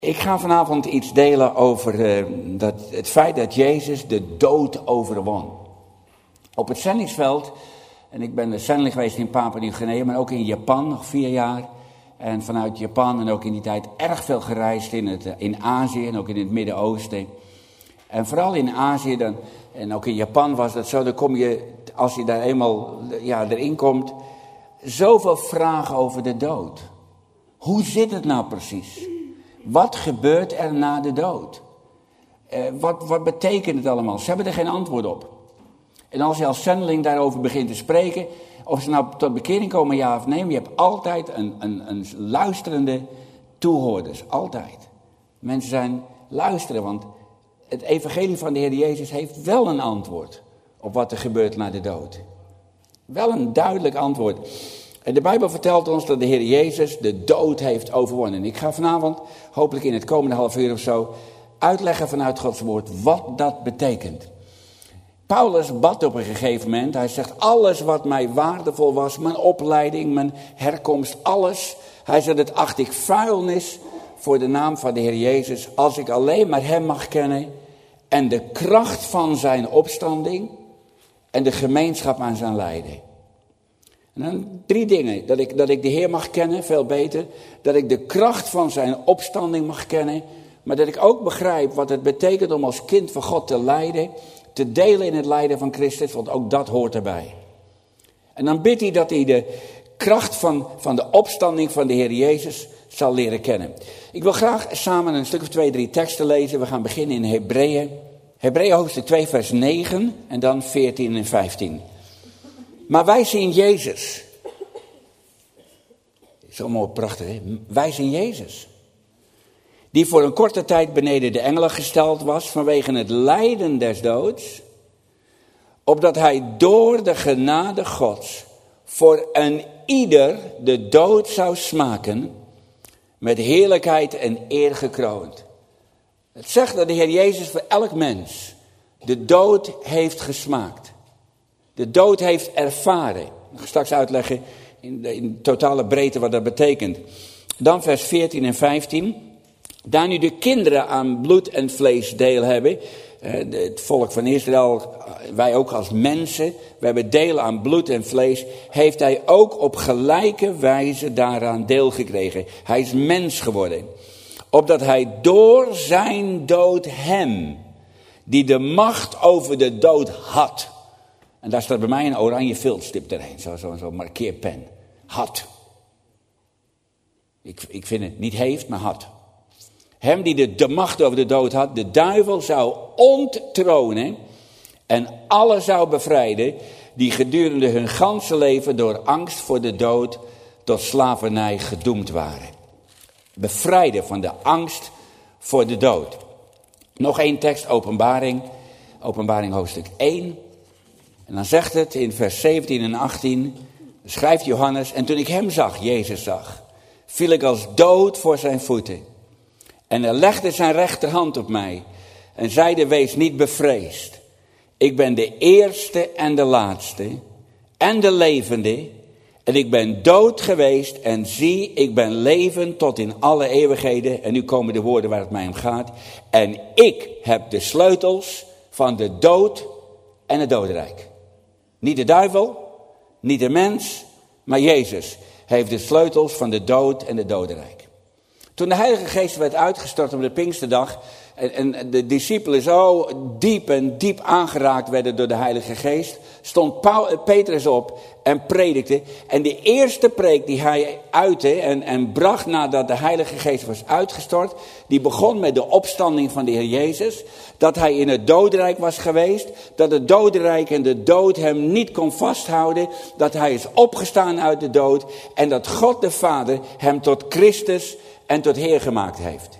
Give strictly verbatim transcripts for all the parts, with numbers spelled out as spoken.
Ik ga vanavond iets delen over uh, dat, het feit dat Jezus de dood overwon. Op het zendingsveld, en ik ben de zendeling geweest in Papua Nieuw-Guinea, maar ook in Japan, nog vier jaar. En vanuit Japan en ook in die tijd erg veel gereisd in, het, in Azië en ook in het Midden-Oosten. En vooral in Azië dan, en ook in Japan was dat zo, dan kom je, als je daar eenmaal ja, erin komt, zoveel vragen over de dood. Hoe zit het nou precies? Wat gebeurt er na de dood? Uh, wat, wat betekent het allemaal? Ze hebben er geen antwoord op. En als je als zendeling daarover begint te spreken, of ze nou tot bekering komen, ja of nee, maar je hebt altijd een, een, een luisterende toehoorders. Altijd. Mensen zijn luisteren, want het evangelie van de Heer Jezus heeft wel een antwoord op wat er gebeurt na de dood. Wel een duidelijk antwoord. En de Bijbel vertelt ons dat de Heer Jezus de dood heeft overwonnen. Ik ga vanavond, hopelijk in het komende half uur of zo, uitleggen vanuit Gods woord wat dat betekent. Paulus bad op een gegeven moment, hij zegt alles wat mij waardevol was, mijn opleiding, mijn herkomst, alles. Hij zegt het acht ik vuilnis voor de naam van de Heer Jezus, als ik alleen maar hem mag kennen en de kracht van zijn opstanding en de gemeenschap aan zijn lijden. En dan drie dingen. Dat ik, dat ik de Heer mag kennen, veel beter. Dat ik de kracht van zijn opstanding mag kennen. Maar dat ik ook begrijp wat het betekent om als kind van God te lijden. Te delen in het lijden van Christus, want ook dat hoort erbij. En dan bidt hij dat hij de kracht van, van de opstanding van de Heer Jezus zal leren kennen. Ik wil graag samen een stuk of twee, drie teksten lezen. We gaan beginnen in Hebreeën. Hebreeën hoofdstuk twee, vers negen en dan veertien en vijftien. Maar wij zien Jezus. Zo mooi, prachtig, hè? Wij zien Jezus. Die voor een korte tijd beneden de engelen gesteld was vanwege het lijden des doods. Opdat hij door de genade Gods voor een ieder de dood zou smaken. Met heerlijkheid en eer gekroond. Het zegt dat de Heer Jezus voor elk mens de dood heeft gesmaakt. De dood heeft ervaren. Ik ga straks uitleggen in de, in de totale breedte wat dat betekent. Dan vers veertien en vijftien. Daar nu de kinderen aan bloed en vlees deel hebben. Het volk van Israël, wij ook als mensen. We hebben deel aan bloed en vlees. Heeft hij ook op gelijke wijze daaraan deel gekregen. Hij is mens geworden. Opdat hij door zijn dood hem, die de macht over de dood had. En daar staat bij mij een oranje viltstip erheen. Zo'n zo, zo markeerpen. Had. Ik, ik vind het niet heeft, maar had. Hem die de, de macht over de dood had. De duivel zou onttronen. En alle zou bevrijden. Die gedurende hun ganse leven door angst voor de dood tot slavernij gedoemd waren. Bevrijden van de angst voor de dood. Nog één tekst, Openbaring. Openbaring hoofdstuk één. En dan zegt het in vers zeventien en achttien, schrijft Johannes, en toen ik hem zag, Jezus zag, viel ik als dood voor zijn voeten. En hij legde zijn rechterhand op mij en zeide, wees niet bevreesd. Ik ben de eerste en de laatste en de levende. En ik ben dood geweest en zie, ik ben levend tot in alle eeuwigheden. En nu komen de woorden waar het mij om gaat. En ik heb de sleutels van de dood en het dodenrijk. Niet de duivel, niet de mens, maar Jezus heeft de sleutels van de dood en het dodenrijk. Toen de Heilige Geest werd uitgestort op de Pinksterdag en, en de discipelen zo diep en diep aangeraakt werden door de Heilige Geest, stond Paul, Petrus op en predikte. En de eerste preek die hij uitte en, en bracht nadat de Heilige Geest was uitgestort, die begon met de opstanding van de Heer Jezus. Dat hij in het dodenrijk was geweest, dat het dodenrijk en de dood hem niet kon vasthouden, dat hij is opgestaan uit de dood en dat God de Vader hem tot Christus en tot Heer gemaakt heeft.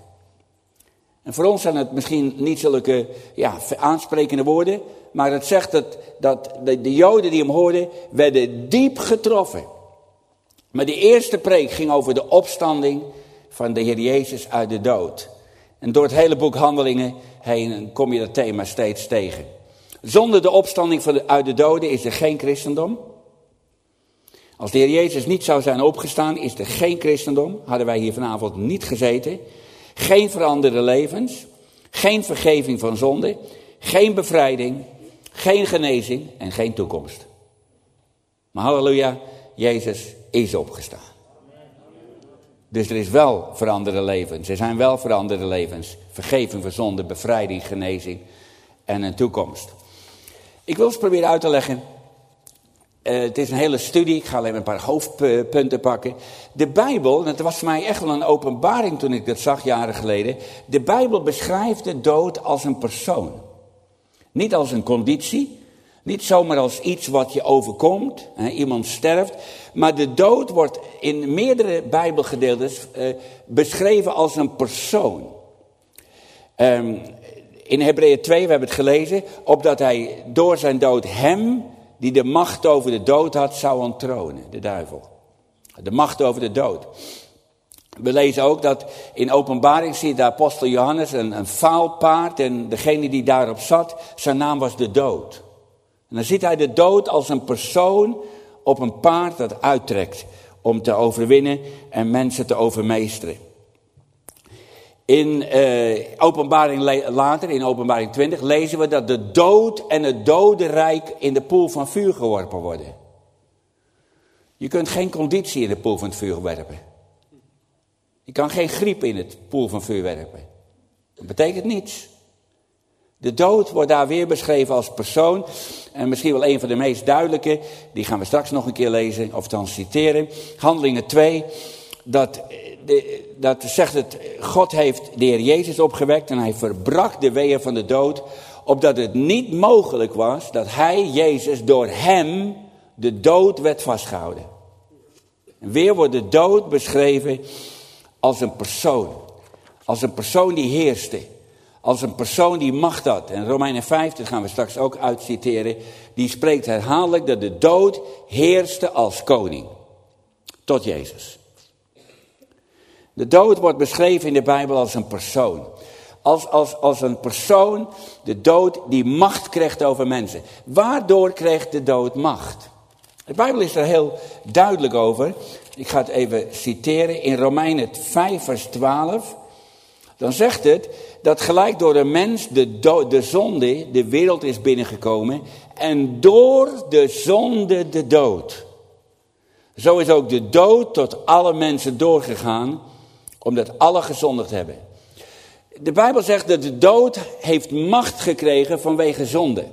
En voor ons zijn het misschien niet zulke ja, aansprekende woorden, maar het zegt dat, dat de, de Joden die hem hoorden, werden diep getroffen. Maar die eerste preek ging over de opstanding van de Heer Jezus uit de dood. En door het hele boek Handelingen heen kom je dat thema steeds tegen. Zonder de opstanding van de, uit de doden is er geen christendom. Als de Heer Jezus niet zou zijn opgestaan, is er geen christendom. Hadden wij hier vanavond niet gezeten. geen veranderde levens, geen vergeving van zonde, geen bevrijding, geen genezing en geen toekomst. Maar halleluja, Jezus is opgestaan. Dus er is wel veranderde levens. Er zijn wel veranderde levens. Vergeving van zonde, bevrijding, genezing en een toekomst. Ik wil eens proberen uit te leggen. Uh, het is een hele studie. Ik ga alleen een paar hoofdpunten pakken. De Bijbel, dat was voor mij echt wel een openbaring toen ik dat zag jaren geleden. De Bijbel beschrijft de dood als een persoon. Niet als een conditie. Niet zomaar als iets wat je overkomt. Hè, iemand sterft. Maar de dood wordt in meerdere Bijbelgedeeltes uh, beschreven als een persoon. Um, in Hebreeën twee, we hebben het gelezen. Opdat hij door zijn dood hem, die de macht over de dood had, zou onttronen. De duivel. De macht over de dood. We lezen ook dat in Openbaring ziet de apostel Johannes een, een vaal paard. En degene die daarop zat, zijn naam was de dood. En dan ziet hij de dood als een persoon op een paard dat uittrekt om te overwinnen en mensen te overmeesteren. In uh, openbaring le- later, in openbaring twintig, lezen we dat de dood en het dodenrijk in de poel van vuur geworpen worden. Je kunt geen conditie in de poel van het vuur werpen. Je kan geen griep in het poel van vuur werpen. Dat betekent niets. De dood wordt daar weer beschreven als persoon. En misschien wel een van de meest duidelijke. Die gaan we straks nog een keer lezen. Of dan citeren. Handelingen twee. Dat, de, dat zegt het. God heeft de Heer Jezus opgewekt. En hij verbrak de weeën van de dood. Opdat het niet mogelijk was. Dat hij, Jezus, door hem de dood werd vastgehouden. En weer wordt de dood beschreven als een persoon. Als een persoon die heerste. Als een persoon die macht had. En Romeinen vijf, dat gaan we straks ook uitciteren. Die spreekt herhaaldelijk dat de dood heerste als koning. Tot Jezus. De dood wordt beschreven in de Bijbel als een persoon. Als, als, als een persoon, de dood die macht kreeg over mensen. Waardoor kreeg de dood macht? De Bijbel is er heel duidelijk over. Ik ga het even citeren. In Romeinen vijf vers twaalf. Dan zegt het dat gelijk door de mens de, do- de zonde de wereld is binnengekomen. En door de zonde de dood. Zo is ook de dood tot alle mensen doorgegaan. Omdat alle gezondigd hebben. De Bijbel zegt dat de dood heeft macht gekregen vanwege zonde.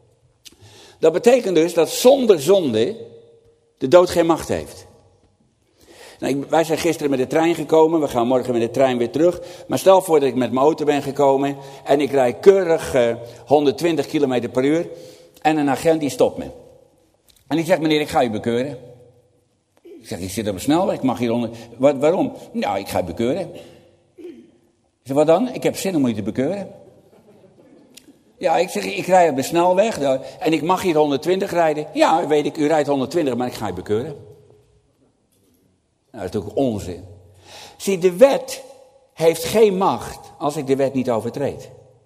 Dat betekent dus dat zonder zonde de dood geen macht heeft. Nou, wij zijn gisteren met de trein gekomen. We gaan morgen met de trein weer terug. Maar stel voor dat ik met mijn auto ben gekomen. En ik rijd keurig uh, honderdtwintig kilometer per uur. En een agent die stopt me. En die zegt, meneer, ik ga u bekeuren. Ik zeg, ik zit op een snelweg. Ik mag hier onder... Wat, waarom? Nou, ik ga u bekeuren. Ik zeg, wat dan? Ik heb zin om u te bekeuren. Ja, ik zeg, ik rij op de snelweg. En ik mag hier honderdtwintig rijden. Ja, weet ik, u rijdt honderdtwintig, maar ik ga u bekeuren. Nou, dat is ook onzin. Zie, de wet heeft geen macht als ik de wet niet overtreed.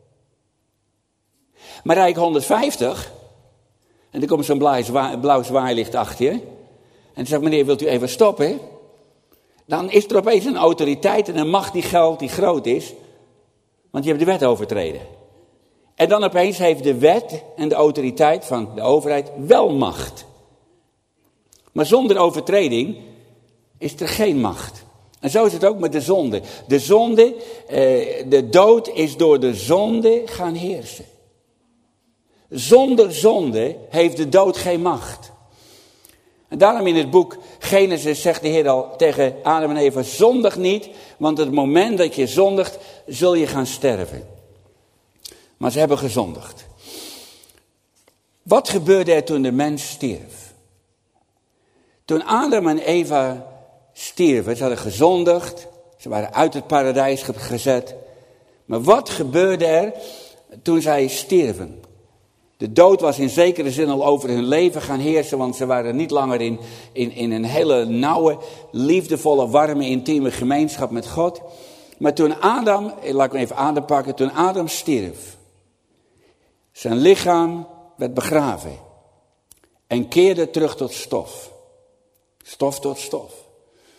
Maar rijd ik honderdvijftig en er komt zo'n blauw, zwa- blauw zwaailicht achter je. En dan zegt meneer, wilt u even stoppen? Dan is er opeens een autoriteit en een macht die geldt, die groot is. Want je hebt de wet overtreden. En dan opeens heeft de wet en de autoriteit van de overheid wel macht. Maar zonder overtreding is er geen macht. En zo is het ook met de zonde. De zonde, eh, de dood is door de zonde gaan heersen. Zonder zonde heeft de dood geen macht. En daarom in het boek Genesis zegt de Heer al tegen Adam en Eva, zondig niet, want het moment dat je zondigt, zul je gaan sterven. Maar ze hebben gezondigd. Wat gebeurde er toen de mens stierf? Toen Adam en Eva stierven, ze hadden gezondigd, ze waren uit het paradijs gezet. Maar wat gebeurde er toen zij stierven? De dood was in zekere zin al over hun leven gaan heersen, want ze waren niet langer in, in, in een hele nauwe, liefdevolle, warme, intieme gemeenschap met God. Maar toen Adam, laat ik me even Adam pakken, toen Adam stierf, zijn lichaam werd begraven en keerde terug tot stof. Stof tot stof.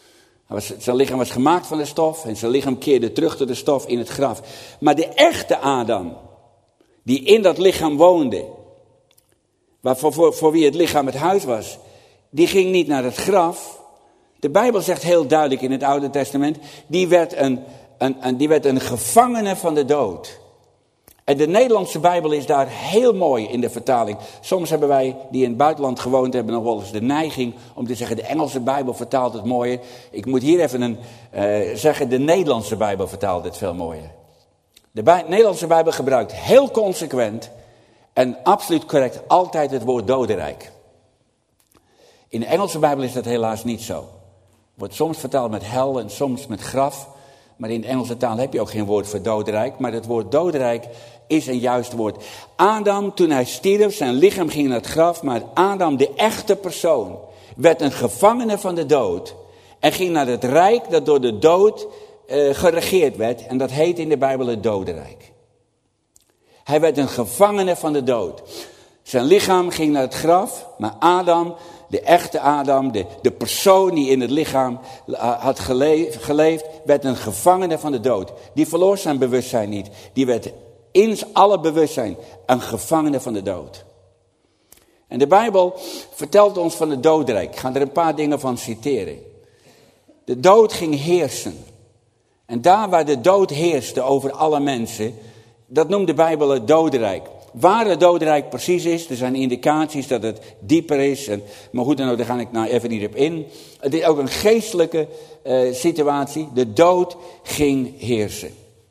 Was, zijn lichaam was gemaakt van de stof en zijn lichaam keerde terug tot de stof in het graf. Maar de echte Adam, die in dat lichaam woonde, waarvoor, voor, voor wie het lichaam het huis was, die ging niet naar het graf. De Bijbel zegt heel duidelijk in het Oude Testament, die werd een, een, een, die werd een gevangene van de dood. En de Nederlandse Bijbel is daar heel mooi in de vertaling. Soms hebben wij die in het buitenland gewoond hebben nog wel eens de neiging om te zeggen, de Engelse Bijbel vertaalt het mooier. Ik moet hier even een, uh, zeggen, de Nederlandse Bijbel vertaalt het veel mooier. De Bij- Nederlandse Bijbel gebruikt heel consequent en absoluut correct altijd het woord dodenrijk. In de Engelse Bijbel is dat helaas niet zo. Wordt soms vertaald met hel en soms met graf. Maar in de Engelse taal heb je ook geen woord voor dodenrijk. Maar het woord dodenrijk is een juist woord. Adam, toen hij stierf, zijn lichaam ging naar het graf. Maar Adam, de echte persoon, werd een gevangene van de dood. En ging naar het rijk dat door de dood uh, geregeerd werd. En dat heet in de Bijbel het dodenrijk. Hij werd een gevangene van de dood. Zijn lichaam ging naar het graf. Maar Adam, de echte Adam, de, de persoon die in het lichaam had geleefd, geleefd, werd een gevangene van de dood. Die verloor zijn bewustzijn niet. Die werd in alle bewustzijn een gevangene van de dood. En de Bijbel vertelt ons van het dodenrijk. Ik ga er een paar dingen van citeren. De dood ging heersen. En daar waar de dood heerste over alle mensen, dat noemt de Bijbel het dodenrijk. Waar het dodenrijk precies is, er zijn indicaties dat het dieper is. En, maar goed, nou, daar ga ik nou even niet op in. Het is ook een geestelijke uh, situatie. De dood ging heersen.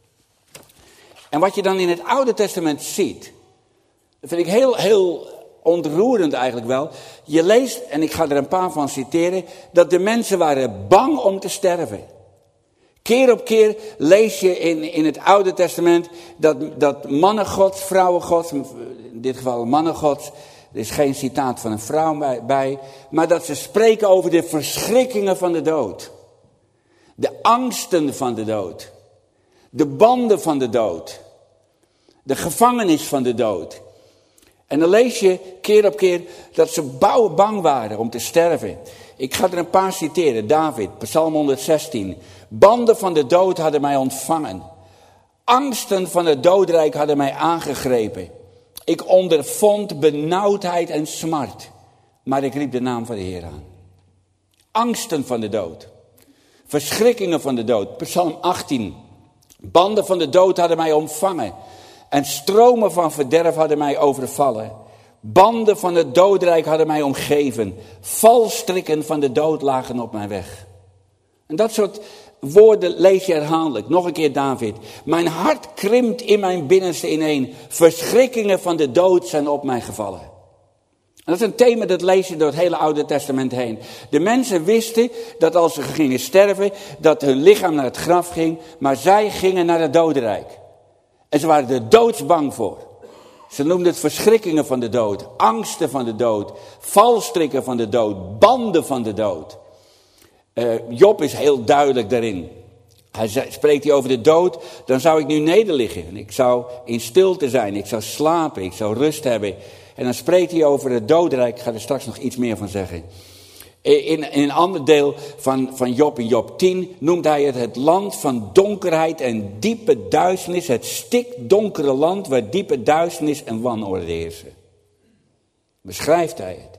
En wat je dan in het Oude Testament ziet, dat vind ik heel, heel ontroerend eigenlijk wel. Je leest, en ik ga er een paar van citeren, dat de mensen waren bang om te sterven. Keer op keer lees je in, in het Oude Testament dat, dat mannen gods, vrouwen gods, in dit geval mannen gods, er is geen citaat van een vrouw bij, bij, maar dat ze spreken over de verschrikkingen van de dood. De angsten van de dood. De banden van de dood. De gevangenis van de dood. En dan lees je keer op keer dat ze bang waren om te sterven. Ik ga er een paar citeren. David, Psalm honderdzestien. Banden van de dood hadden mij ontvangen. Angsten van het doodrijk hadden mij aangegrepen. Ik ondervond benauwdheid en smart. Maar ik riep de naam van de Heer aan. Angsten van de dood. Verschrikkingen van de dood. Psalm achttien. Banden van de dood hadden mij ontvangen. En stromen van verderf hadden mij overvallen. Banden van het doodrijk hadden mij omgeven. Valstrikken van de dood lagen op mijn weg. En dat soort woorden lees je herhaaldelijk. Nog een keer David. Mijn hart krimpt in mijn binnenste ineen. Verschrikkingen van de dood zijn op mij gevallen. En dat is een thema dat lees je door het hele Oude Testament heen. De mensen wisten dat als ze gingen sterven, dat hun lichaam naar het graf ging. Maar zij gingen naar het dodenrijk. En ze waren er doodsbang voor. Ze noemden het verschrikkingen van de dood, angsten van de dood, valstrikken van de dood, banden van de dood. Uh, Job is heel duidelijk daarin. Hij zei, spreekt hij over de dood, dan zou ik nu nederliggen. Ik zou in stilte zijn, ik zou slapen, ik zou rust hebben. En dan spreekt hij over het dodenrijk, ik ga er straks nog iets meer van zeggen. In, in een ander deel van, van Job, in Job tien, noemt hij het het land van donkerheid en diepe duisternis. Het stikdonkere land waar diepe duisternis en wanorde heersen. Beschrijft hij het.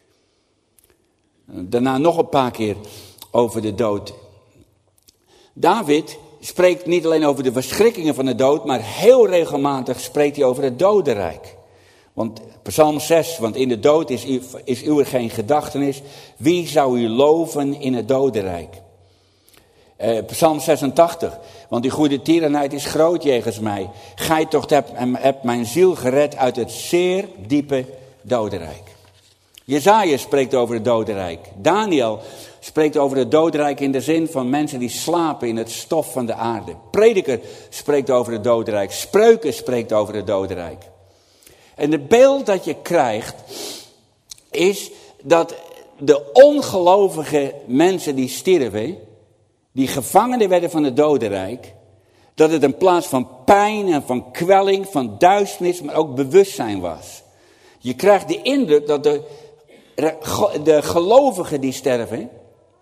Daarna nog een paar keer over de dood. David spreekt niet alleen over de verschrikkingen van de dood, maar heel regelmatig spreekt hij over het dodenrijk. Want Psalm zes, want in de dood is, u, is uw geen gedachtenis. Wie zou u loven in het dodenrijk? Uh, Psalm zesentachtig, want uw goede tierenheid is groot jegens mij. Gij toch hebt, hebt mijn ziel gered uit het zeer diepe dodenrijk. Jesaja spreekt over het dodenrijk. Daniel spreekt over het dodenrijk in de zin van mensen die slapen in het stof van de aarde. Prediker spreekt over het dodenrijk. Spreuken spreekt over het dodenrijk. En het beeld dat je krijgt is dat de ongelovige mensen die stierven, die gevangenen werden van het dodenrijk, dat het een plaats van pijn en van kwelling, van duisternis, maar ook bewustzijn was. Je krijgt de indruk dat de, de gelovigen die sterven,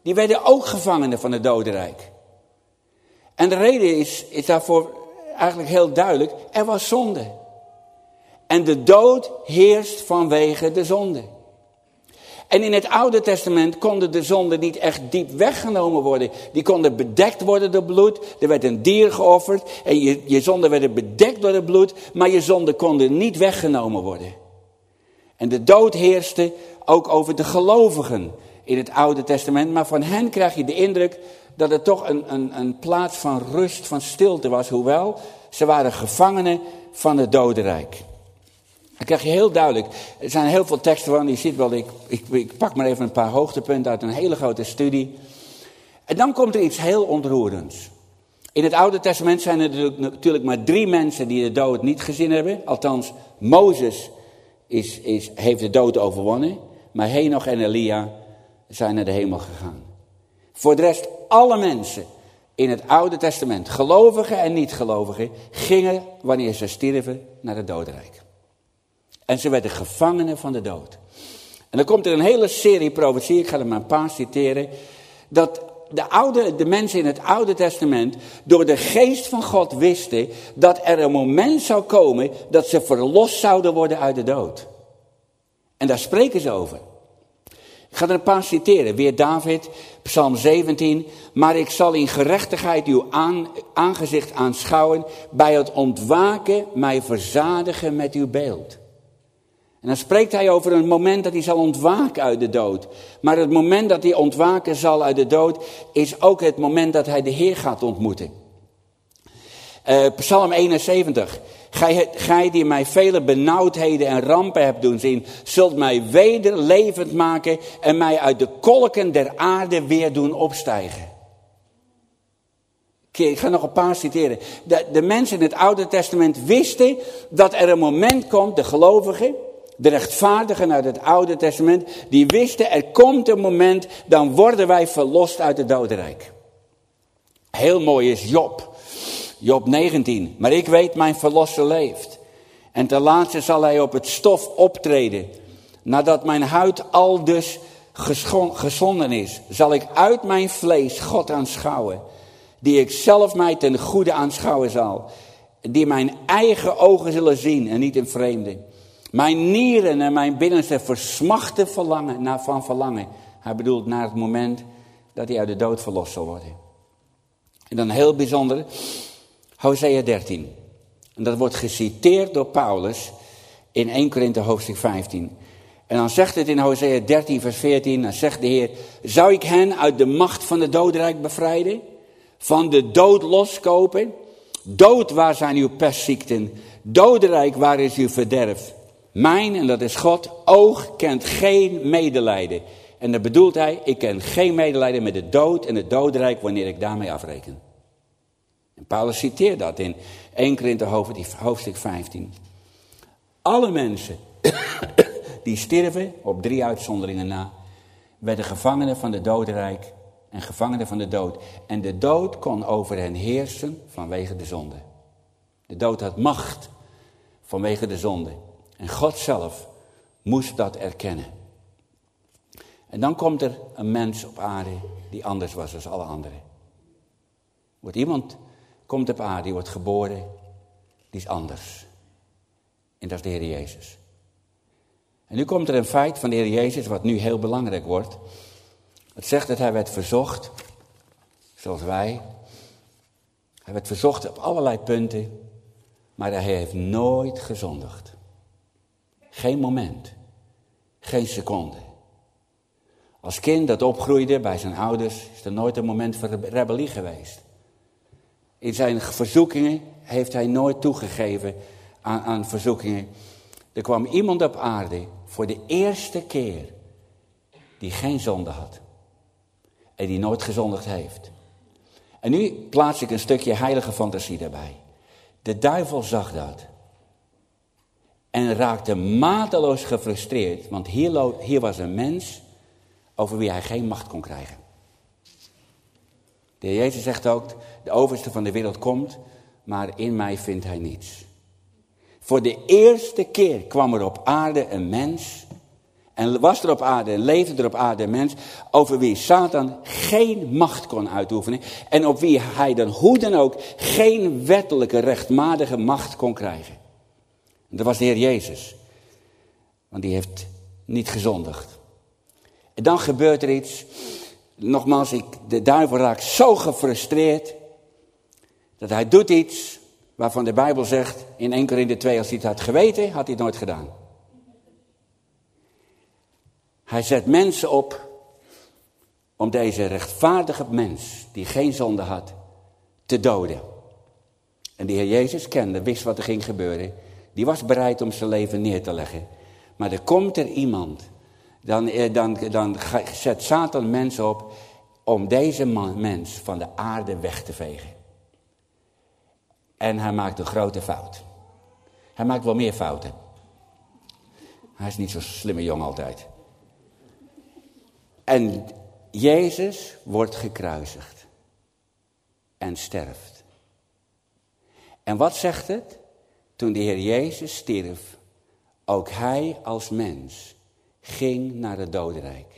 Die werden ook gevangenen van het dodenrijk. En de reden is, is daarvoor eigenlijk heel duidelijk. Er was zonde. En de dood heerst vanwege de zonde. En in het Oude Testament konden de zonden niet echt diep weggenomen worden. Die konden bedekt worden door bloed. Er werd een dier geofferd. En je, je zonden werden bedekt door het bloed. Maar je zonden konden niet weggenomen worden. En de dood heerste ook over de gelovigen in het Oude Testament. Maar van hen krijg je de indruk dat het toch een, een, een plaats van rust, van stilte was. Hoewel, ze waren gevangenen van het dodenrijk. Dan krijg je heel duidelijk, er zijn heel veel teksten van, je ziet wel, ik, ik, ik pak maar even een paar hoogtepunten uit een hele grote studie. En dan komt er iets heel ontroerends. In het Oude Testament zijn er natuurlijk maar drie mensen die de dood niet gezien hebben. Althans, Mozes is, is, heeft de dood overwonnen, maar Henoch en Elia zijn naar de hemel gegaan. Voor de rest, alle mensen in het Oude Testament, gelovigen en niet-gelovigen, gingen, wanneer ze stierven, naar het dodenrijk. En ze werden gevangenen van de dood. En dan komt er een hele serie profetieën, ik ga er maar een paar citeren, dat de, oude, de mensen in het Oude Testament door de geest van God wisten dat er een moment zou komen dat ze verlost zouden worden uit de dood. En daar spreken ze over. Ik ga er een paar citeren. Weer David, Psalm zeventien. Maar ik zal in gerechtigheid uw aan, aangezicht aanschouwen, bij het ontwaken mij verzadigen met uw beeld. En dan spreekt hij over een moment dat hij zal ontwaken uit de dood. Maar het moment dat hij ontwaken zal uit de dood is ook het moment dat hij de Heer gaat ontmoeten. Uh, Psalm eenenzeventig. Gij, gij die mij vele benauwdheden en rampen hebt doen zien, zult mij weder levend maken en mij uit de kolken der aarde weer doen opstijgen. Ik ga nog een paar citeren. De, de mensen in het Oude Testament wisten dat er een moment komt, de gelovigen, de rechtvaardigen uit het Oude Testament, die wisten er komt een moment, dan worden wij verlost uit het dodenrijk. Heel mooi is Job. Job negentien. Maar ik weet mijn verlosser leeft. En ten laatste zal hij op het stof optreden. Nadat mijn huid al dus gezonden is, zal ik uit mijn vlees God aanschouwen. Die ik zelf mij ten goede aanschouwen zal. Die mijn eigen ogen zullen zien en niet een vreemde. Mijn nieren en mijn binnenste versmachten verlangen, naar van verlangen. Hij bedoelt naar het moment dat hij uit de dood verlost zal worden. En dan heel bijzonder, Hosea dertien. En dat wordt geciteerd door Paulus in eerste Korinthe hoofdstuk vijftien. En dan zegt het in Hosea dertien vers veertien, dan zegt de Heer, zou ik hen uit de macht van het dodenrijk bevrijden? Van de dood loskopen? Dood, waar zijn uw pestziekten? Dodenrijk, waar is uw verderf? Mijn, en dat is God, oog kent geen medelijden. En dan bedoelt hij, ik ken geen medelijden met de dood en het dodenrijk wanneer ik daarmee afreken. En Paulus citeert dat in eerste Korinthe hoofdstuk vijftien. Alle mensen die stierven, op drie uitzonderingen na, werden gevangenen van het dodenrijk en gevangenen van de dood. En de dood kon over hen heersen vanwege de zonde. De dood had macht vanwege de zonde. En God zelf moest dat erkennen. En dan komt er een mens op aarde die anders was dan alle anderen. Wordt iemand, komt op aarde, die wordt geboren, die is anders. En dat is de Heer Jezus. En nu komt er een feit van de Heer Jezus, wat nu heel belangrijk wordt. Het zegt dat hij werd verzocht, zoals wij. Hij werd verzocht op allerlei punten, maar hij heeft nooit gezondigd. Geen moment, geen seconde. Als kind dat opgroeide bij zijn ouders, is er nooit een moment van rebellie geweest. In zijn verzoekingen heeft hij nooit toegegeven aan, aan verzoekingen. Er kwam iemand op aarde voor de eerste keer die geen zonde had. En die nooit gezondigd heeft. En nu plaats ik een stukje heilige fantasie daarbij. De duivel zag dat. En raakte mateloos gefrustreerd. Want hier, lo- hier was een mens over wie hij geen macht kon krijgen. De Heer Jezus zegt ook, de overste van de wereld komt, maar in mij vindt hij niets. Voor de eerste keer kwam er op aarde een mens En was er op aarde en leefde er op aarde een mens over wie Satan geen macht kon uitoefenen. En op wie hij dan hoe dan ook geen wettelijke rechtmatige macht kon krijgen. En dat was de Heer Jezus. Want die heeft niet gezondigd. En dan gebeurt er iets. Nogmaals, ik, de duivel raakt zo gefrustreerd. Dat hij doet iets waarvan de Bijbel zegt in Eerste Korinthe twee. Als hij het had geweten, had hij het nooit gedaan. Hij zet mensen op om deze rechtvaardige mens, die geen zonde had, te doden. En de Heer Jezus kende, wist wat er ging gebeuren. Die was bereid om zijn leven neer te leggen. Maar er komt er iemand, dan, dan, dan zet Satan mensen op om deze man, mens van de aarde weg te vegen. En hij maakt een grote fout. Hij maakt wel meer fouten. Hij is niet zo'n slimme jongen altijd. En Jezus wordt gekruisigd en sterft. En wat zegt het? Toen de Heer Jezus stierf, ook hij als mens ging naar het dodenrijk.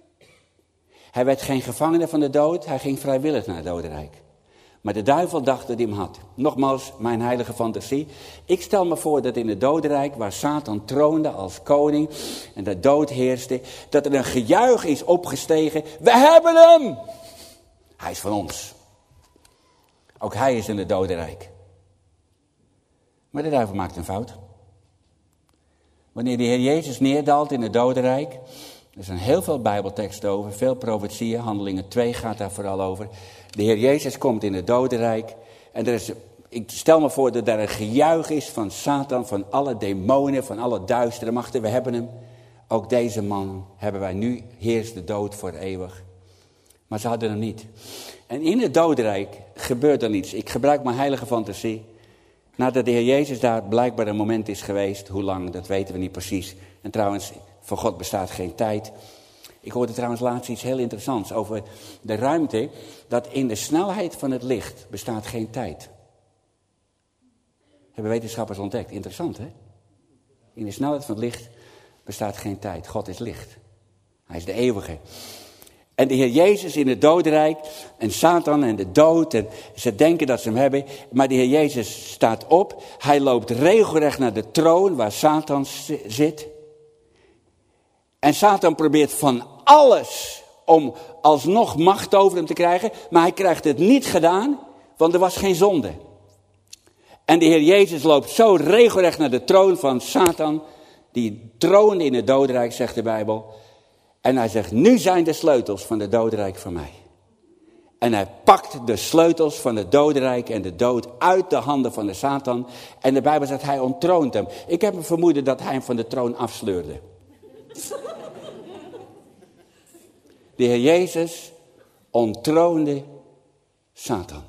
Hij werd geen gevangene van de dood, hij ging vrijwillig naar het dodenrijk. Maar de duivel dacht dat hij hem had. Nogmaals, mijn heilige fantasie. Ik stel me voor dat in het dodenrijk, waar Satan troonde als koning en de dood heerste, dat er een gejuich is opgestegen. We hebben hem! Hij is van ons. Ook hij is in het dodenrijk. Maar de duivel maakt een fout. Wanneer de Heer Jezus neerdaalt in het dodenrijk, er zijn heel veel bijbelteksten over, veel profetieën, Handelingen twee gaat daar vooral over. De Heer Jezus komt in het dodenrijk en er is, ik stel me voor dat daar een gejuich is van Satan, van alle demonen, van alle duistere machten. We hebben hem. Ook deze man hebben wij nu, heerst de dood voor eeuwig. Maar ze hadden hem niet. En in het dodenrijk gebeurt dan iets. Ik gebruik mijn heilige fantasie. Nadat de Heer Jezus daar blijkbaar een moment is geweest, hoe lang, dat weten we niet precies. En trouwens, voor God bestaat geen tijd. Ik hoorde trouwens laatst iets heel interessants over de ruimte, dat in de snelheid van het licht bestaat geen tijd. Hebben wetenschappers ontdekt. Interessant, hè? In de snelheid van het licht bestaat geen tijd. God is licht. Hij is de eeuwige. En de Heer Jezus in het dodenrijk en Satan en de dood. En ze denken dat ze hem hebben. Maar de Heer Jezus staat op. Hij loopt regelrecht naar de troon waar Satan zit. En Satan probeert van alles om alsnog macht over hem te krijgen. Maar hij krijgt het niet gedaan, want er was geen zonde. En de Heer Jezus loopt zo regelrecht naar de troon van Satan. Die troonde in het dodenrijk, zegt de Bijbel. En hij zegt, nu zijn de sleutels van het dodenrijk van mij. En hij pakt de sleutels van het dodenrijk en de dood uit de handen van de Satan. En de Bijbel zegt, hij onttroont hem. Ik heb een vermoeden dat hij hem van de troon afsleurde. De Heer Jezus onttroonde Satan.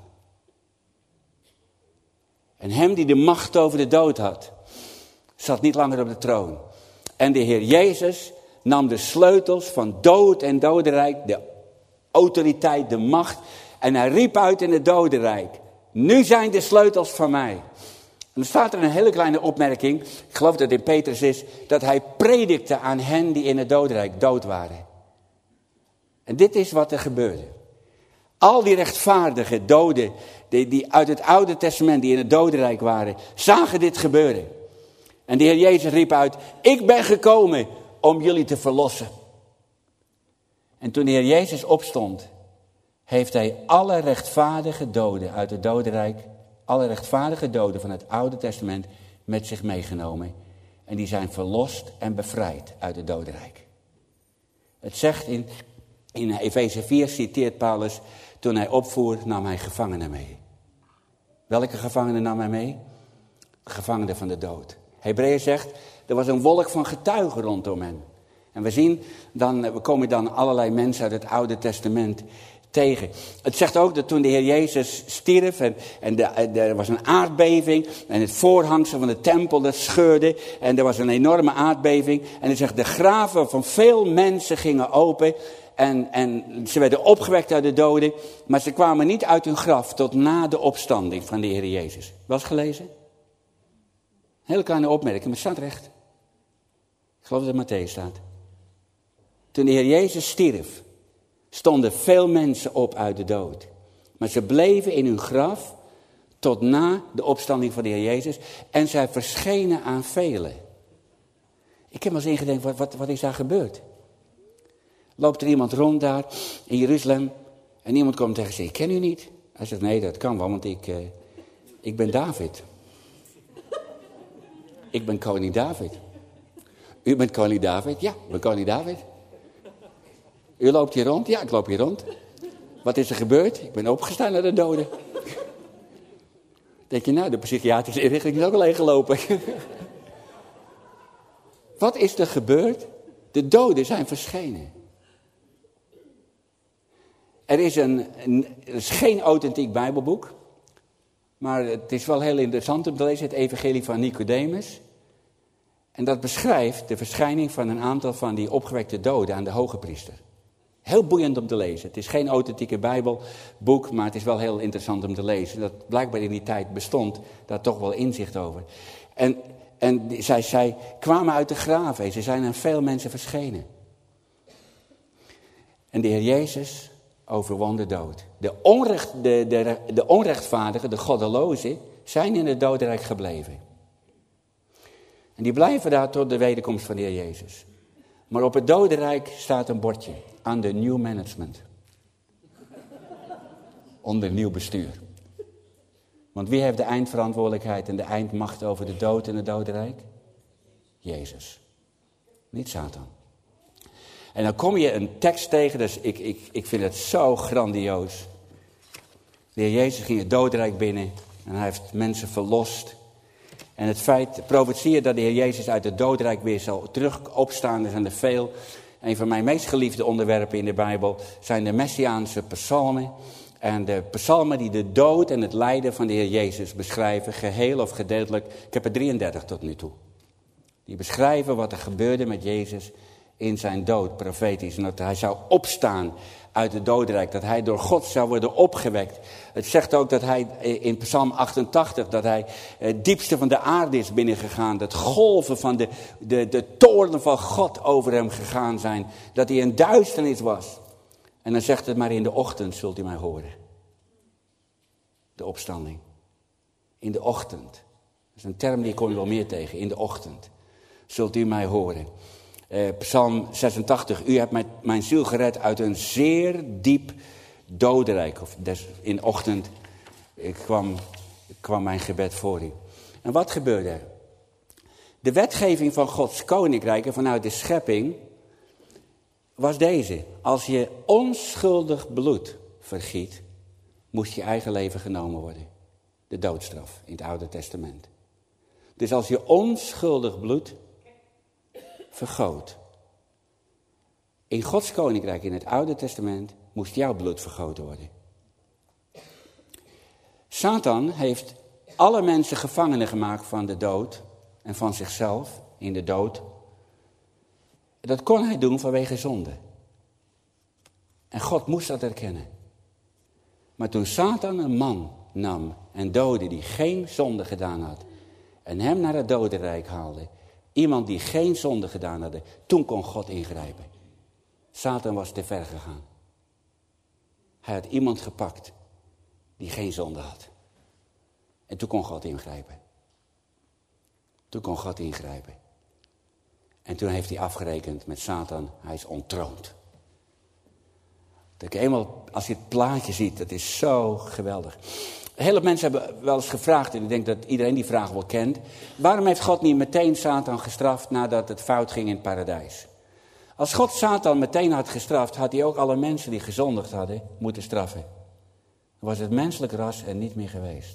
En hem die de macht over de dood had, zat niet langer op de troon. En de Heer Jezus nam de sleutels van dood en dodenrijk, de autoriteit, de macht. En hij riep uit in het dodenrijk, nu zijn de sleutels van mij. En dan staat er een hele kleine opmerking, ik geloof dat het in Petrus is, dat hij predikte aan hen die in het dodenrijk dood waren. En dit is wat er gebeurde. Al die rechtvaardige doden, die, die uit het Oude Testament, die in het dodenrijk waren, zagen dit gebeuren. En de Heer Jezus riep uit, ik ben gekomen om jullie te verlossen. En toen de Heer Jezus opstond, heeft hij alle rechtvaardige doden uit het dodenrijk, alle rechtvaardige doden van het Oude Testament met zich meegenomen. En die zijn verlost en bevrijd uit het dodenrijk. Het zegt in, in Efeze vier, citeert Paulus, toen hij opvoer, nam hij gevangenen mee. Welke gevangenen nam hij mee? De gevangenen van de dood. Hebreeën zegt, er was een wolk van getuigen rondom hen. En we zien, dan, we komen dan allerlei mensen uit het Oude Testament tegen. Het zegt ook dat toen de Heer Jezus stierf en, en de, er was een aardbeving en het voorhangsel van de tempel dat scheurde en er was een enorme aardbeving. En hij zegt, de graven van veel mensen gingen open en, en ze werden opgewekt uit de doden. Maar ze kwamen niet uit hun graf tot na de opstanding van de Heer Jezus. Wel eens gelezen? Hele kleine opmerking, maar het staat recht. Ik geloof dat het in Mattheüs staat. Toen de Heer Jezus stierf, stonden veel mensen op uit de dood. Maar ze bleven in hun graf tot na de opstanding van de Heer Jezus. En zij verschenen aan velen. Ik heb wel eens ingedenkt, wat, wat, wat is daar gebeurd? Loopt er iemand rond daar in Jeruzalem en iemand komt tegen ze, ik ken u niet. Hij zegt, nee, dat kan wel, want ik, uh, ik ben David. Ik ben koning David. U bent koning David? Ja, ik ben koning David. U loopt hier rond? Ja, ik loop hier rond. Wat is er gebeurd? Ik ben opgestaan naar de doden. Denk je, nou, de psychiatrische inrichting is ook al gelopen. Wat is er gebeurd? De doden zijn verschenen. Er is, een, een, er is geen authentiek Bijbelboek. Maar het is wel heel interessant om te lezen, het evangelie van Nicodemus. En dat beschrijft de verschijning van een aantal van die opgewekte doden aan de hoge priester. Heel boeiend om te lezen. Het is geen authentieke Bijbelboek, maar het is wel heel interessant om te lezen. Dat blijkbaar in die tijd bestond, daar toch wel inzicht over. En, en zij, zij kwamen uit de graven en ze zijn aan veel mensen verschenen. En de Heer Jezus overwon de dood. De, onrecht, de, de, de onrechtvaardigen, de goddelozen, zijn in het dodenrijk gebleven. En die blijven daar tot de wederkomst van de Heer Jezus. Maar op het dodenrijk staat een bordje aan de new management. Onder nieuw bestuur. Want wie heeft de eindverantwoordelijkheid en de eindmacht over de dood en het dodenrijk? Jezus. Niet Satan. En dan kom je een tekst tegen, dus ik, ik, ik vind het zo grandioos. De Heer Jezus ging het dodenrijk binnen en hij heeft mensen verlost. En het feit, profetieën dat de Heer Jezus uit het dodenrijk weer zal terug opstaan, er zijn er veel. Een van mijn meest geliefde onderwerpen in de Bijbel zijn de Messiaanse psalmen. En de psalmen die de dood en het lijden van de Heer Jezus beschrijven, geheel of gedeeltelijk. Ik heb er drieëndertig tot nu toe. Die beschrijven wat er gebeurde met Jezus in zijn dood, profetisch. En dat hij zou opstaan uit het dodenrijk, dat hij door God zou worden opgewekt. Het zegt ook dat hij in Psalm achtentachtig, dat hij het diepste van de aarde is binnengegaan. Dat golven van de, de, de toorn van God over hem gegaan zijn. Dat hij in duisternis was. En dan zegt het, maar in de ochtend zult u mij horen. De opstanding. In de ochtend. Dat is een term die kom je wel meer tegen. In de ochtend zult u mij horen. Uh, Psalm zesentachtig. U hebt mijn, mijn ziel gered uit een zeer diep dodenrijk. Of des, in de ochtend ik kwam, kwam mijn gebed voor u. En wat gebeurde er? De wetgeving van Gods koninkrijk en vanuit de schepping was deze. Als je onschuldig bloed vergiet, moest je eigen leven genomen worden. De doodstraf in het Oude Testament. Dus als je onschuldig bloed vergoot. In Gods koninkrijk in het Oude Testament moest jouw bloed vergoten worden. Satan heeft alle mensen gevangenen gemaakt van de dood en van zichzelf in de dood. Dat kon hij doen vanwege zonde. En God moest dat erkennen. Maar toen Satan een man nam en doodde die geen zonde gedaan had en hem naar het dodenrijk haalde, iemand die geen zonde gedaan had, toen kon God ingrijpen. Satan was te ver gegaan. Hij had iemand gepakt die geen zonde had. En toen kon God ingrijpen. Toen kon God ingrijpen. En toen heeft hij afgerekend met Satan. Hij is ontroond. Dat ik eenmaal, als je het plaatje ziet, dat is zo geweldig. Hele mensen hebben wel eens gevraagd, en ik denk dat iedereen die vraag wel kent. Waarom heeft God niet meteen Satan gestraft nadat het fout ging in het paradijs? Als God Satan meteen had gestraft, had hij ook alle mensen die gezondigd hadden moeten straffen. Dan was het menselijk ras er niet meer geweest.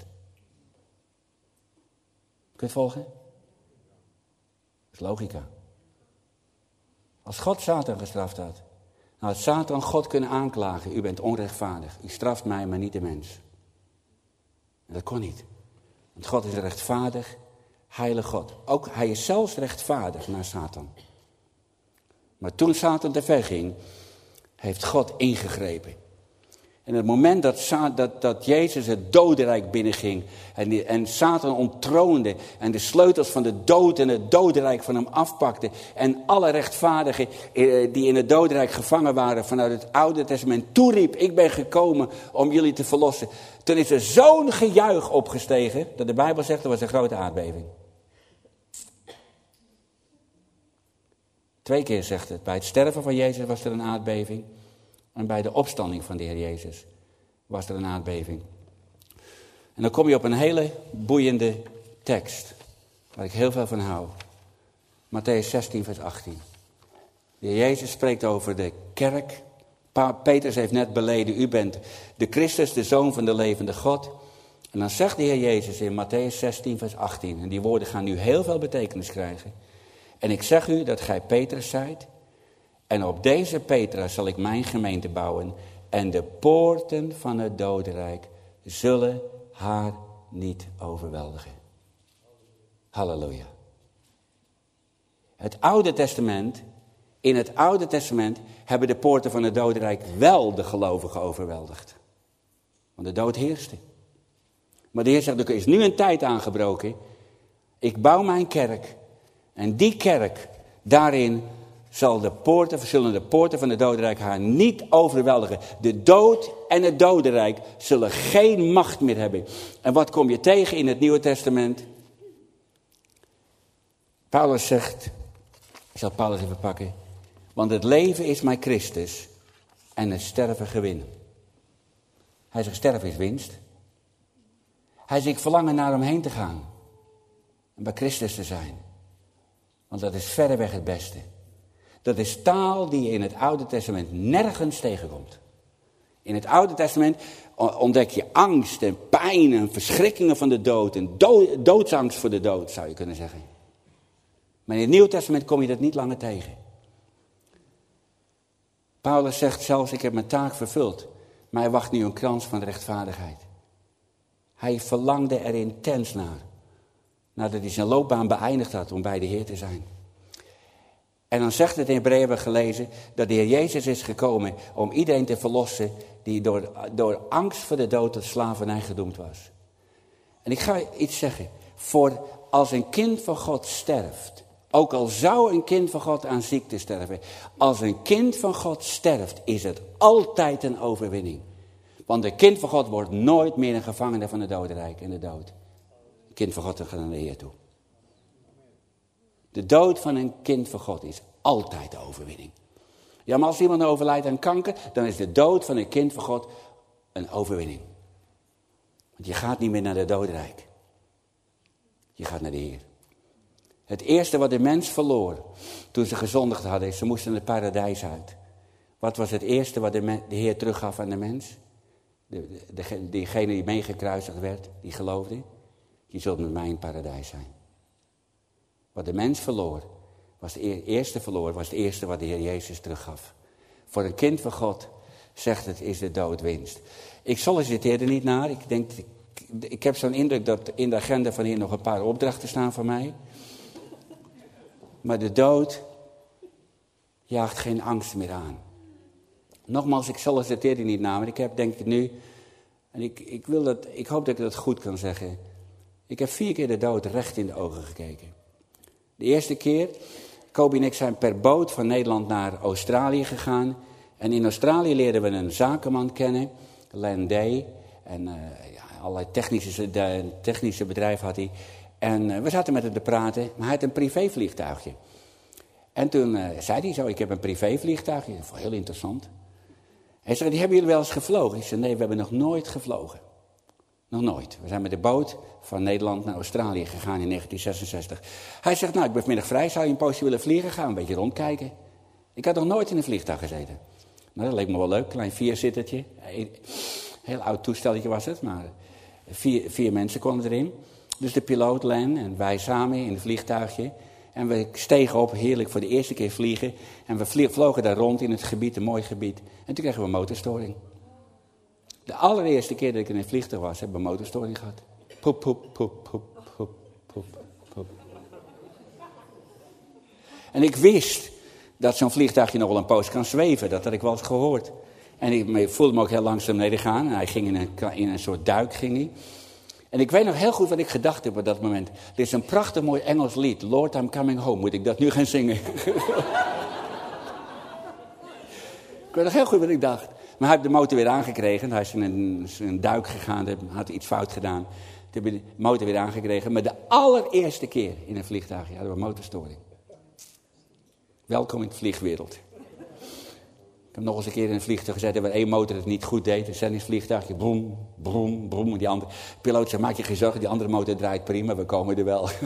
Kun je het volgen? Dat is logica. Als God Satan gestraft had, dan had Satan God kunnen aanklagen. U bent onrechtvaardig. U straft mij, maar niet de mens. En dat kon niet. Want God is een rechtvaardig, heilig God. Ook hij is zelfs rechtvaardig naar Satan. Maar toen Satan te ver ging, heeft God ingegrepen. En het moment dat, Sa- dat, dat Jezus het dodenrijk binnenging en, die, en Satan onttroonde en de sleutels van de dood en het dodenrijk van hem afpakte en alle rechtvaardigen eh, die in het dodenrijk gevangen waren vanuit het Oude Testament toeriep, ik ben gekomen om jullie te verlossen. Toen is er zo'n gejuich opgestegen dat de Bijbel zegt er was een grote aardbeving. Twee keer zegt het, bij het sterven van Jezus was er een aardbeving. En bij de opstanding van de Heer Jezus was er een aardbeving. En dan kom je op een hele boeiende tekst, waar ik heel veel van hou. Mattheüs zestien, vers achttien. De Heer Jezus spreekt over de kerk. Pa- Petrus heeft net beleden, u bent de Christus, de Zoon van de levende God. En dan zegt de Heer Jezus in Mattheüs zestien, vers achttien. En die woorden gaan nu heel veel betekenis krijgen. En ik zeg u dat gij Petrus zijt. En op deze Petrus zal ik mijn gemeente bouwen. En de poorten van het dodenrijk zullen haar niet overweldigen. Halleluja. Het Oude Testament, in het Oude Testament hebben de poorten van het dodenrijk wel de gelovigen overweldigd. Want de dood heerste. Maar de Heer zegt, er is nu een tijd aangebroken. Ik bouw mijn kerk. En die kerk, daarin zal de poorten, zullen de poorten van het dodenrijk haar niet overweldigen. De dood en het dodenrijk zullen geen macht meer hebben. En wat kom je tegen in het Nieuwe Testament? Paulus zegt, ik zal Paulus even pakken. Want het leven is mijn Christus en het sterven gewin. Hij zegt, sterven is winst. Hij zegt, ik verlang er naar om heen te gaan. En bij Christus te zijn. Want dat is verreweg het beste. Dat is taal die je in het Oude Testament nergens tegenkomt. In het Oude Testament ontdek je angst en pijn en verschrikkingen van de dood. En dood, doodsangst voor de dood, zou je kunnen zeggen. Maar in het Nieuwe Testament kom je dat niet langer tegen. Paulus zegt zelfs, ik heb mijn taak vervuld. Maar hij wacht nu een krans van rechtvaardigheid. Hij verlangde er intens naar. Nadat hij zijn loopbaan beëindigd had om bij de Heer te zijn. En dan zegt het in Hebreeën, hebben we gelezen, dat de Heer Jezus is gekomen om iedereen te verlossen die door, door angst voor de dood tot slavernij gedoemd was. En ik ga iets zeggen. Voor als een kind van God sterft, ook al zou een kind van God aan ziekte sterven, als een kind van God sterft, is het altijd een overwinning. Want een kind van God wordt nooit meer een gevangene van het dodenrijk en de dood. Een kind van God gaat naar de Heer toe. De dood van een kind van God is altijd de overwinning. Ja, maar als iemand overlijdt aan kanker, dan is de dood van een kind van God een overwinning. Want je gaat niet meer naar het dodenrijk. Je gaat naar de Heer. Het eerste wat de mens verloor toen ze gezondigd hadden, ze moesten het paradijs uit. Wat was het eerste wat de, men, de Heer teruggaf aan de mens? De, de, de, diegene die meegekruisigd werd, die geloofde. Je zult met mij in het paradijs zijn. Wat de mens verloor, was de eerste verloor, was het eerste wat de Heer Jezus teruggaf. Voor een kind van God, zegt het, is de dood winst. Ik solliciteer er niet naar. Ik, denk, ik, ik heb zo'n indruk dat in de agenda van hier nog een paar opdrachten staan voor mij. Maar de dood jaagt geen angst meer aan. Nogmaals, ik solliciteer er niet naar, maar ik heb denk ik nu, en ik, ik, wil dat, ik hoop dat ik dat goed kan zeggen. Ik heb vier keer de dood recht in de ogen gekeken. De eerste keer, Kobi en ik zijn per boot van Nederland naar Australië gegaan. En in Australië leerden we een zakenman kennen, Len Day. En uh, ja, allerlei technische, de, technische bedrijven had hij. En uh, we zaten met hem te praten, maar hij had een privévliegtuigje. En toen uh, zei hij zo, ik heb een privévliegtuigje. Dat vond ik heel interessant. Hij zei, die hebben jullie wel eens gevlogen? Ik zei, nee, we hebben nog nooit gevlogen. Nog nooit. We zijn met de boot van Nederland naar Australië gegaan in negentien zesenzestig. Hij zegt, nou, ik ben vanmiddag vrij. Zou je een poosje willen vliegen? Ga een beetje rondkijken. Ik had nog nooit in een vliegtuig gezeten. Nou, dat leek me wel leuk. Klein vierzittertje. Heel oud toestelletje was het, maar vier, vier mensen konden erin. Dus de piloot, Len, en wij samen in het vliegtuigje. En we stegen op, heerlijk voor de eerste keer vliegen. En we vlogen daar rond in het gebied, een mooi gebied. En toen kregen we een motorstoring. De allereerste keer dat ik in een vliegtuig was, heb ik een motorstoring gehad. Poep, poep, poep, poep, poep, poep, poep. En ik wist dat zo'n vliegtuigje nog wel een poos kan zweven. Dat had ik wel eens gehoord. En ik voelde me ook heel langzaam beneden gaan. En hij ging in een, in een soort duik, ging hij. En ik weet nog heel goed wat ik gedacht heb op dat moment. Er is een prachtig mooi Engels lied. Lord, I'm coming home. Moet ik dat nu gaan zingen? Ik weet nog heel goed wat ik dacht. Maar hij heeft de motor weer aangekregen. Hij is in een, een duik gegaan. Had iets fout gedaan. Toen heb je de motor weer aangekregen. Maar de allereerste keer in een vliegtuig hadden we een motorstoring. Welkom in de vliegwereld. Ik heb nog eens een keer in een vliegtuig gezet waar één motor het niet goed deed. Een zendingsvliegtuigje, broem, broem, broem. En die andere piloot zei, maak je geen zorgen, die andere motor draait prima, we komen er wel.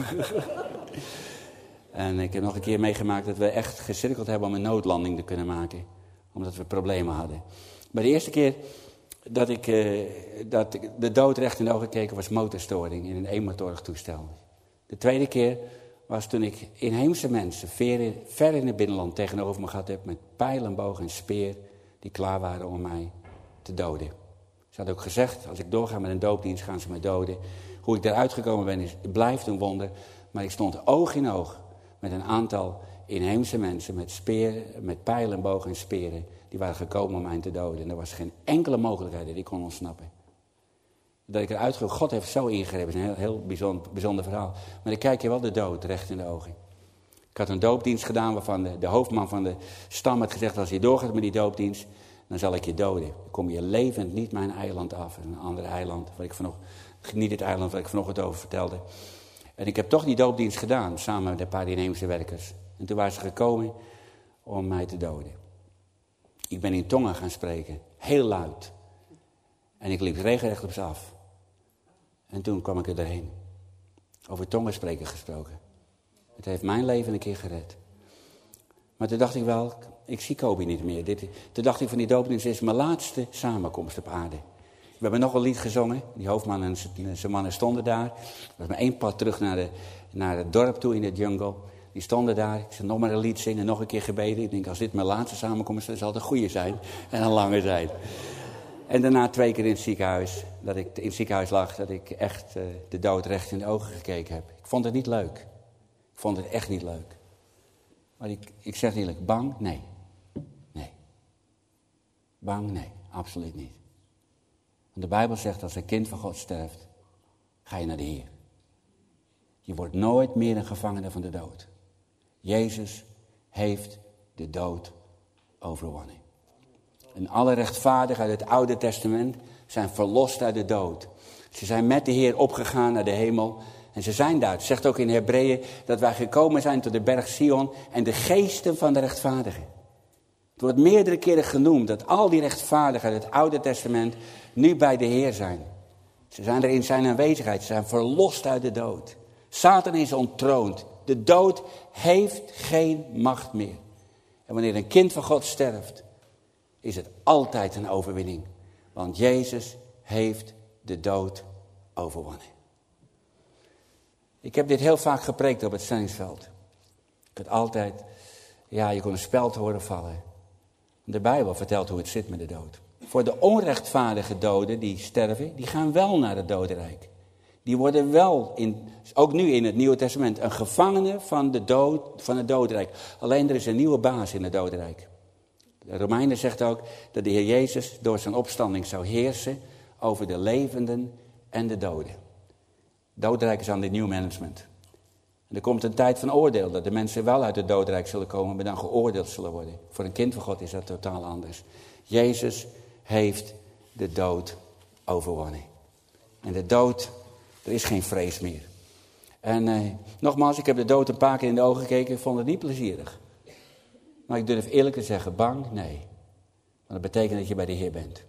En ik heb nog een keer meegemaakt dat we echt gecirkeld hebben om een noodlanding te kunnen maken. Omdat we problemen hadden. Maar de eerste keer dat ik, uh, dat ik de dood recht in de ogen keek was motorstoring in een eenmotorig toestel. De tweede keer was toen ik inheemse mensen ver, ver in het binnenland tegenover me gehad heb met pijl en boog en speer die klaar waren om mij te doden. Ze hadden ook gezegd, als ik doorga met een doopdienst gaan ze mij doden. Hoe ik daaruit gekomen ben is, blijft een wonder. Maar ik stond oog in oog met een aantal inheemse mensen met, speer, met pijl en boog en speren. Die waren gekomen om mij te doden. En er was geen enkele mogelijkheid dat ik kon ontsnappen. Dat ik eruit ging, God heeft zo ingegrepen. Dat is een heel, heel bijzonder, bijzonder verhaal. Maar dan kijk je wel de dood recht in de ogen. Ik had een doopdienst gedaan waarvan de, de hoofdman van de stam had gezegd, als je doorgaat met die doopdienst, dan zal ik je doden. Dan kom je levend niet mijn eiland af. Een ander eiland, waar ik vanochtend, niet het eiland waar ik vanochtend over vertelde. En ik heb toch die doopdienst gedaan, samen met een paar inheemse werkers. En toen waren ze gekomen om mij te doden. Ik ben in tongen gaan spreken, heel luid. En ik liep regelrecht op ze af. En toen kwam ik er doorheen. Over tongen spreken gesproken. Het heeft mijn leven een keer gered. Maar toen dacht ik wel, ik zie Kobi niet meer. Dit, toen dacht ik van die doopdienst is mijn laatste samenkomst op aarde. We hebben nog een lied gezongen. Die hoofdman en zijn mannen stonden daar. Er was maar één pad terug naar, de, naar het dorp toe in de jungle. Die stonden daar. Ik zei nog maar een lied zingen, nog een keer gebeden. Ik denk, als dit mijn laatste samenkomst is, dan zal het een goede zijn. En een lange zijn. En daarna twee keer in het ziekenhuis, dat ik in het ziekenhuis lag, dat ik echt uh, de dood recht in de ogen gekeken heb. Ik vond het niet leuk. Ik vond het echt niet leuk. Maar ik, ik zeg eerlijk, bang? Nee. Nee. Bang? Nee, absoluut niet. Want de Bijbel zegt, als een kind van God sterft, ga je naar de Heer. Je wordt nooit meer een gevangene van de dood. Jezus heeft de dood overwonnen. En alle rechtvaardigen uit het Oude Testament zijn verlost uit de dood. Ze zijn met de Heer opgegaan naar de hemel. En ze zijn daar. Het zegt ook in Hebreeën dat wij gekomen zijn tot de berg Sion en de geesten van de rechtvaardigen. Het wordt meerdere keren genoemd dat al die rechtvaardigen uit het Oude Testament nu bij de Heer zijn. Ze zijn er in zijn aanwezigheid. Ze zijn verlost uit de dood. Satan is onttroond. De dood heeft geen macht meer. En wanneer een kind van God sterft, is het altijd een overwinning. Want Jezus heeft de dood overwonnen. Ik heb dit heel vaak gepreekt op het zendingsveld. Ik had altijd, ja, je kon een speld horen vallen. De Bijbel vertelt hoe het zit met de dood. Voor de onrechtvaardige doden die sterven, die gaan wel naar het dodenrijk. Die worden wel, in, ook nu in het Nieuwe Testament, een gevangene van, de dood, van het dodenrijk. Alleen er is een nieuwe baas in het dodenrijk. De Romeinen zegt ook dat de Heer Jezus door zijn opstanding zou heersen over de levenden en de doden. Dodenrijk is aan dit nieuw management. En er komt een tijd van oordeel, dat de mensen wel uit het dodenrijk zullen komen, maar dan geoordeeld zullen worden. Voor een kind van God is dat totaal anders. Jezus heeft de dood overwonnen. En de dood, er is geen vrees meer. En eh, nogmaals, ik heb de dood een paar keer in de ogen gekeken, ik vond het niet plezierig. Maar ik durf eerlijk te zeggen, bang? Nee. Want dat betekent dat je bij de Heer bent.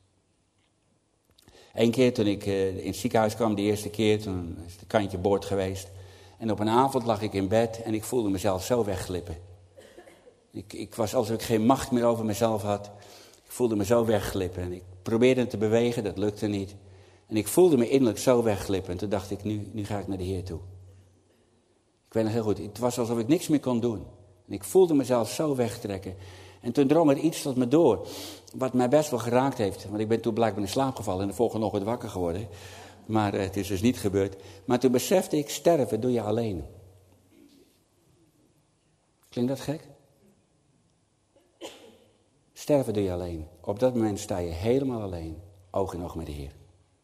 Eén keer toen ik uh, in het ziekenhuis kwam, de eerste keer, toen is het kantje boord geweest. En op een avond lag ik in bed en ik voelde mezelf zo wegglippen. Ik, ik was alsof ik geen macht meer over mezelf had. Ik voelde me zo wegglippen. En ik probeerde te bewegen, dat lukte niet. En ik voelde me innerlijk zo wegglippen. En toen dacht ik, nu, nu ga ik naar de Heer toe. Ik weet nog heel goed, het was alsof ik niks meer kon doen. En ik voelde mezelf zo wegtrekken. En toen drong er iets tot me door, wat mij best wel geraakt heeft. Want ik ben toen blijkbaar in slaap gevallen en de volgende ochtend wakker geworden. Maar uh, het is dus niet gebeurd. Maar toen besefte ik, sterven doe je alleen. Klinkt dat gek? Sterven doe je alleen. Op dat moment sta je helemaal alleen, oog in oog met de Heer.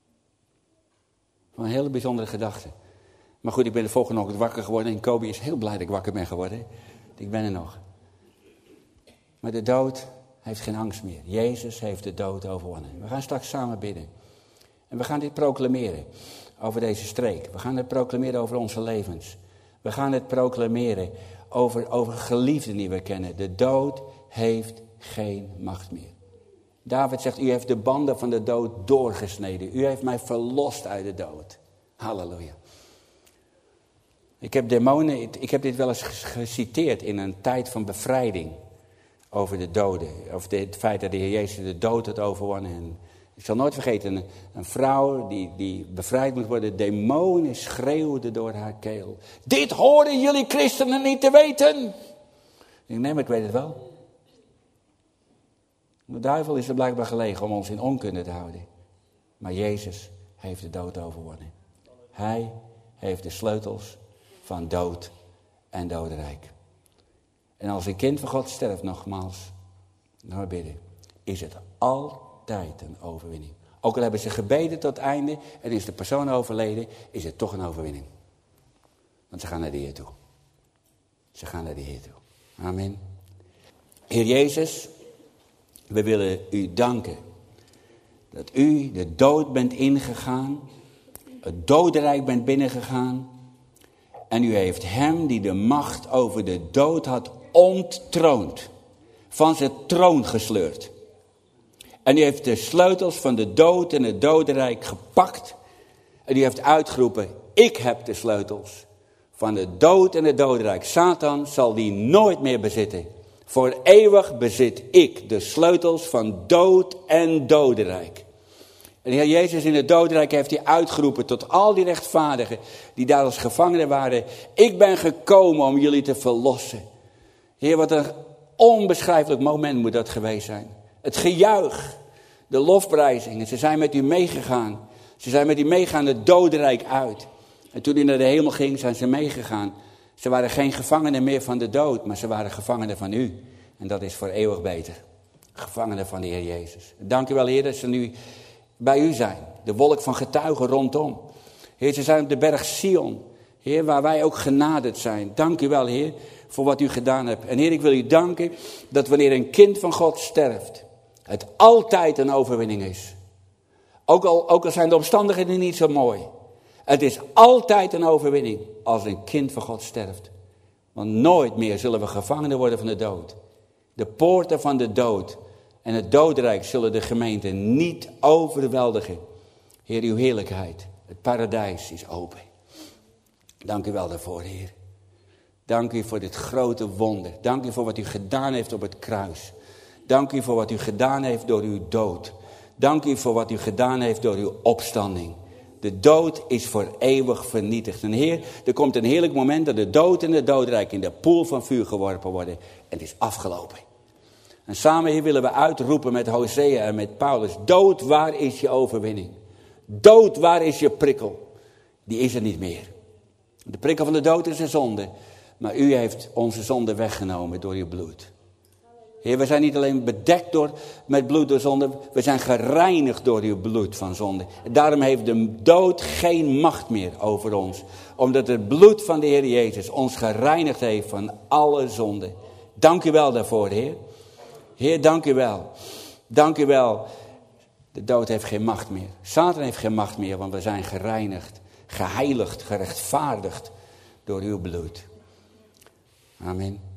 Een hele bijzondere gedachte. Maar goed, ik ben de volgende ochtend wakker geworden en Kobe is heel blij dat ik wakker ben geworden. Ik ben er nog. Maar de dood heeft geen angst meer. Jezus heeft de dood overwonnen. We gaan straks samen bidden. En we gaan dit proclameren over deze streek. We gaan het proclameren over onze levens. We gaan het proclameren over, over geliefden die we kennen. De dood heeft geen macht meer. David zegt, u heeft de banden van de dood doorgesneden. U heeft mij verlost uit de dood. Halleluja. Ik heb demonen, ik heb dit wel eens geciteerd in een tijd van bevrijding. Over de doden. Over het feit dat de Heer Jezus de dood had overwonnen. En ik zal nooit vergeten, een, een vrouw die, die bevrijd moet worden. Demonen schreeuwden door haar keel. Dit horen jullie christenen niet te weten. Ik denk, nee, maar ik weet het wel. De duivel is er blijkbaar gelegen om ons in onkunde te houden. Maar Jezus heeft de dood overwonnen. Hij heeft de sleutels van dood en dodenrijk. En als een kind van God sterft, nogmaals, nou bidden, is het altijd een overwinning. Ook al hebben ze gebeden tot het einde en is de persoon overleden, is het toch een overwinning. Want ze gaan naar de Heer toe. Ze gaan naar de Heer toe. Amen. Heer Jezus, we willen u danken dat u de dood bent ingegaan, het dodenrijk bent binnengegaan. En u heeft hem die de macht over de dood had onttroond, van zijn troon gesleurd. En u heeft de sleutels van de dood en het dodenrijk gepakt. En u heeft uitgeroepen, ik heb de sleutels van de dood en het dodenrijk. Satan zal die nooit meer bezitten. Voor eeuwig bezit ik de sleutels van dood en dodenrijk. En de Heer Jezus in het dodenrijk heeft hij uitgeroepen tot al die rechtvaardigen die daar als gevangenen waren. Ik ben gekomen om jullie te verlossen. Heer, wat een onbeschrijfelijk moment moet dat geweest zijn. Het gejuich, de lofprijzingen, ze zijn met u meegegaan. Ze zijn met u meegegaan het dodenrijk uit. En toen u naar de hemel ging, zijn ze meegegaan. Ze waren geen gevangenen meer van de dood, maar ze waren gevangenen van u. En dat is voor eeuwig beter. Gevangenen van de Heer Jezus. Dank u wel, Heer, dat ze nu bij u zijn. De wolk van getuigen rondom. Heer, ze zijn op de berg Sion. Heer, waar wij ook genaderd zijn. Dank u wel, Heer, voor wat u gedaan hebt. En Heer, ik wil u danken dat wanneer een kind van God sterft, het altijd een overwinning is. Ook al, ook al zijn de omstandigheden niet zo mooi. Het is altijd een overwinning als een kind van God sterft. Want nooit meer zullen we gevangenen worden van de dood. De poorten van de dood en het dodenrijk zullen de gemeente niet overweldigen. Heer, uw heerlijkheid, het paradijs is open. Dank u wel daarvoor, Heer. Dank u voor dit grote wonder. Dank u voor wat u gedaan heeft op het kruis. Dank u voor wat u gedaan heeft door uw dood. Dank u voor wat u gedaan heeft door uw opstanding. De dood is voor eeuwig vernietigd. En Heer, er komt een heerlijk moment dat de dood en de dodenrijk in de poel van vuur geworpen worden. En het is afgelopen. En samen hier willen we uitroepen met Hosea en met Paulus. Dood, waar is je overwinning? Dood, waar is je prikkel? Die is er niet meer. De prikkel van de dood is de zonde. Maar u heeft onze zonde weggenomen door uw bloed. Heer, we zijn niet alleen bedekt door, met bloed door zonde. We zijn gereinigd door uw bloed van zonde. Daarom heeft de dood geen macht meer over ons. Omdat het bloed van de Heer Jezus ons gereinigd heeft van alle zonde. Dank u wel daarvoor, Heer. Heer, dank u wel. Dank u wel. De dood heeft geen macht meer. Satan heeft geen macht meer, want we zijn gereinigd, geheiligd, gerechtvaardigd door uw bloed. Amen.